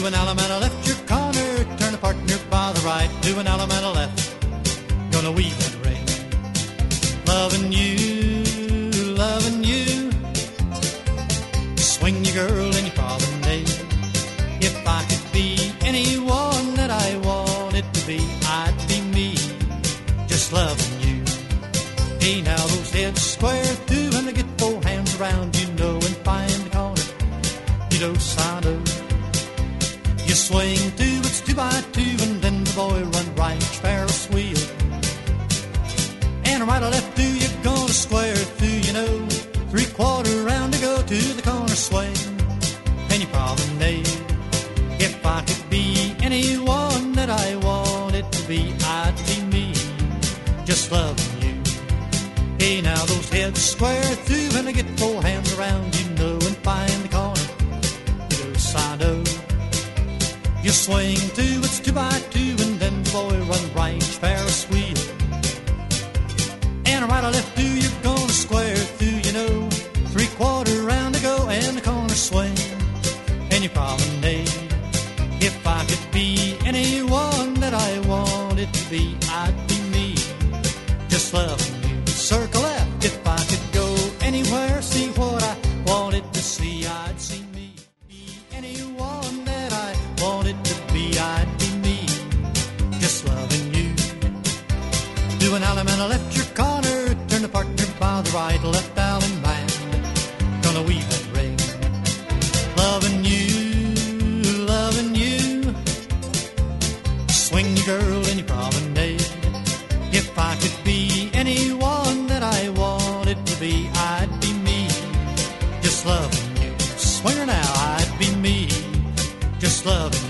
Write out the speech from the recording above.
Do an Allemande left your corner, turn a partner by the right. Do an Allemande left, gonna weave that ring. Loving you, swing your girl in your promenade. If I could be anyone that I wanted to be, I'd be me, just loving you. Hey, now those heads square through and they get both hands around, you know, and find the corner. You know, sign of. You swing two, it's 2 by 2, and then the boy run right, Ferris wheel. And a right or left, do you gonna square through, you know, 3/4 round to go to the corner swing, and you promenade. If I could be anyone that I wanted to be, I'd be me, just loving you. Hey, now those heads square through and they get 4 hands around, you know, and find the corner. You know, side of. You swing two, it's 2 by 2, and then the boy run right, Ferris wheel. And a right or left, do you gonna square through, you know, 3/4 round to go, and the corner swing, and you promenade. If I could be anyone that I wanted to be, I'd be me, just loving you. Circle left, if I could go anywhere, see what I wanted to see, I'd see me. Be anyone that I wanted to be, I'd be me, just loving you. Do an Allemande left your corner, turn the partner by the right, left Allemande, gonna weave that ring. Loving you, swing your girl in your promenade. If I could be anyone that I wanted to be, I'd be me, just loving you. Swing her now, I'd be me, just loving you.